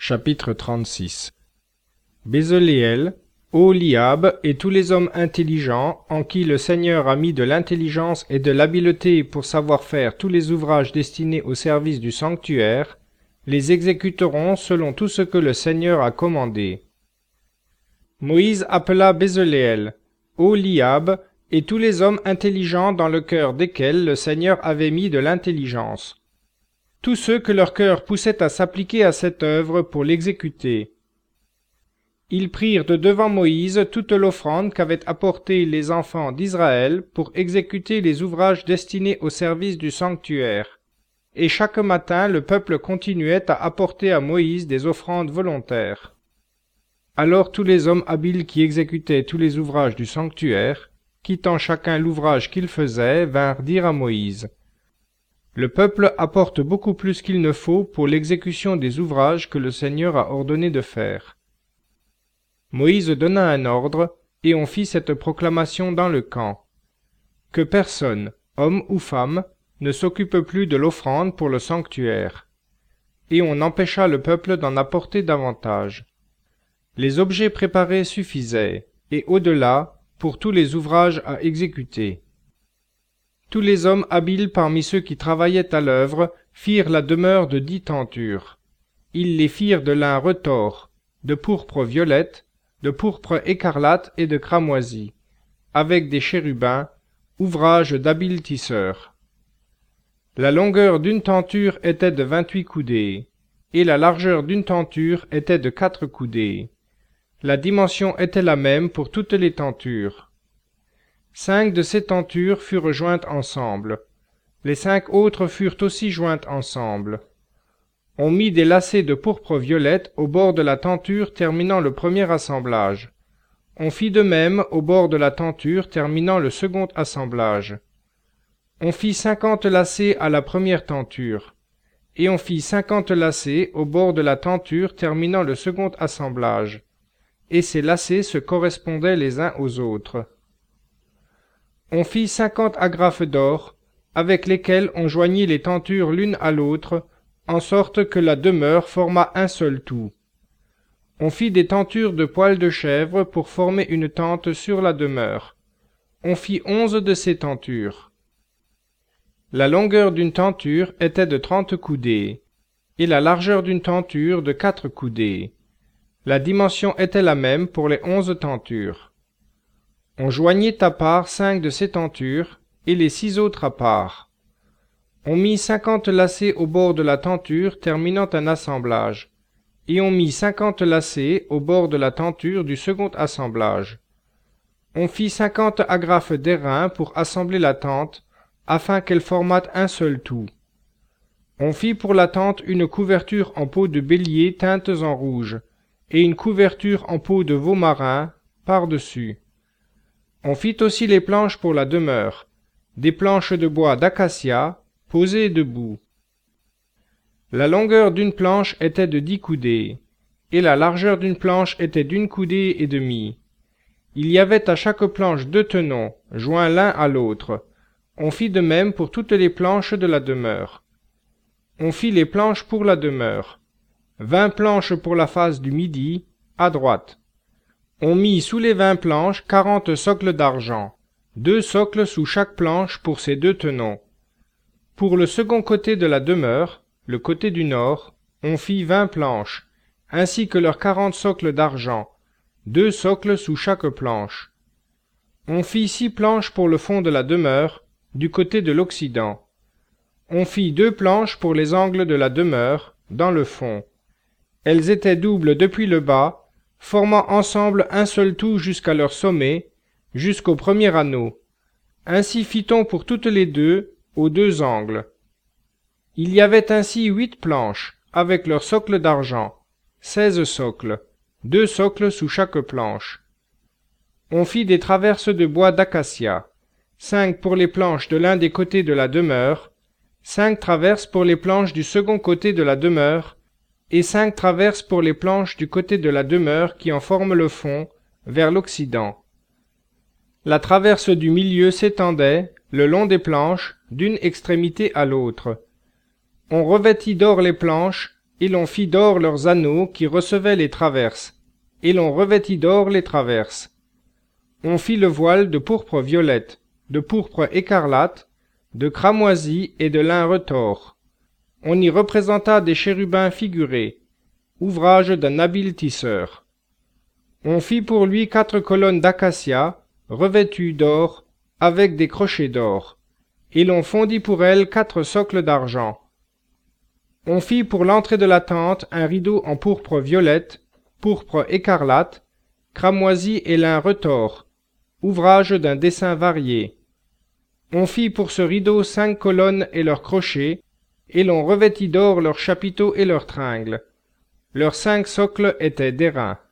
Chapitre 36 Bézéléel, Oholiab et tous les hommes intelligents en qui le Seigneur a mis de l'intelligence et de l'habileté pour savoir faire tous les ouvrages destinés au service du sanctuaire, les exécuteront selon tout ce que le Seigneur a commandé. Moïse appela Bézéléel, Oholiab et tous les hommes intelligents dans le cœur desquels le Seigneur avait mis de l'intelligence. Tous ceux que leur cœur poussait à s'appliquer à cette œuvre pour l'exécuter. Ils prirent de devant Moïse toute l'offrande qu'avaient apportée les enfants d'Israël pour exécuter les ouvrages destinés au service du sanctuaire. Et chaque matin le peuple continuait à apporter à Moïse des offrandes volontaires. Alors tous les hommes habiles qui exécutaient tous les ouvrages du sanctuaire, quittant chacun l'ouvrage qu'il faisait, vinrent dire à Moïse: Le peuple apporte beaucoup plus qu'il ne faut pour l'exécution des ouvrages que le Seigneur a ordonné de faire. Moïse donna un ordre, et on fit cette proclamation dans le camp: Que personne, homme ou femme, ne s'occupe plus de l'offrande pour le sanctuaire. Et on empêcha le peuple d'en apporter davantage. Les objets préparés suffisaient, et au-delà, pour tous les ouvrages à exécuter. Tous les hommes habiles parmi ceux qui travaillaient à l'œuvre firent la demeure de 10 tentures. Ils les firent de lin retors, de pourpre violette, de pourpre écarlate et de cramoisi, avec des chérubins, ouvrage d'habiles tisseurs. La longueur d'une tenture était de 28 coudées, et la largeur d'une tenture était de 4 coudées. La dimension était la même pour toutes les tentures. 5 de ces tentures furent jointes ensemble. Les 5 autres furent aussi jointes ensemble. On mit des lacets de pourpre violette au bord de la tenture terminant le premier assemblage. On fit de même au bord de la tenture terminant le second assemblage. On fit 50 lacets à la première tenture, et on fit 50 lacets au bord de la tenture terminant le second assemblage, et ces lacets se correspondaient les uns aux autres. On fit 50 agrafes d'or, avec lesquelles on joignit les tentures l'une à l'autre, en sorte que la demeure forma un seul tout. On fit des tentures de poils de chèvre pour former une tente sur la demeure. On fit 11 de ces tentures. La longueur d'une tenture était de 30 coudées, et la largeur d'une tenture de 4 coudées. La dimension était la même pour les 11 tentures. On joignit à part 5 de ces tentures, et les 6 autres à part. On mit 50 lacets au bord de la tenture terminant un assemblage, et on mit 50 lacets au bord de la tenture du second assemblage. On fit 50 agrafes d'airain pour assembler la tente, afin qu'elle formât un seul tout. On fit pour la tente une couverture en peau de bélier teintes en rouge, et une couverture en peau de veau marin par-dessus. On fit aussi les planches pour la demeure, des planches de bois d'acacia, posées debout. La longueur d'une planche était de 10 coudées, et la largeur d'une planche était d'1 coudée et demie. Il y avait à chaque planche 2 tenons, joints l'un à l'autre. On fit de même pour toutes les planches de la demeure. On fit les planches pour la demeure. 20 planches pour la face du midi, à droite. On mit sous les 20 planches 40 socles d'argent, 2 socles sous chaque planche pour ces 2 tenons. Pour le second côté de la demeure, le côté du nord, on fit 20 planches, ainsi que leurs 40 socles d'argent, 2 socles sous chaque planche. On fit 6 planches pour le fond de la demeure, du côté de l'occident. On fit 2 planches pour les angles de la demeure, dans le fond. Elles étaient doubles depuis le bas, formant ensemble un seul tout jusqu'à leur sommet, jusqu'au premier anneau. Ainsi fit-on pour toutes les deux, aux 2 angles. Il y avait ainsi 8 planches, avec leurs socles d'argent, 16 socles, 2 socles sous chaque planche. On fit des traverses de bois d'acacia, 5 pour les planches de l'un des côtés de la demeure, 5 traverses pour les planches du second côté de la demeure, et 5 traverses pour les planches du côté de la demeure qui en forment le fond, vers l'occident. La traverse du milieu s'étendait, le long des planches, d'une extrémité à l'autre. On revêtit d'or les planches, et l'on fit d'or leurs anneaux qui recevaient les traverses, et l'on revêtit d'or les traverses. On fit le voile de pourpre violette, de pourpre écarlate, de cramoisi et de lin retors. On y représenta des chérubins figurés, ouvrage d'un habile tisseur. On fit pour lui 4 colonnes d'acacia, revêtues d'or, avec des crochets d'or, et l'on fondit pour elles 4 socles d'argent. On fit pour l'entrée de la tente un rideau en pourpre violette, pourpre écarlate, cramoisi et lin retors, ouvrage d'un dessin varié. On fit pour ce rideau 5 colonnes et leurs crochets, et l'on revêtit d'or leurs chapiteaux et leurs tringles. Leurs 5 socles étaient d'airain.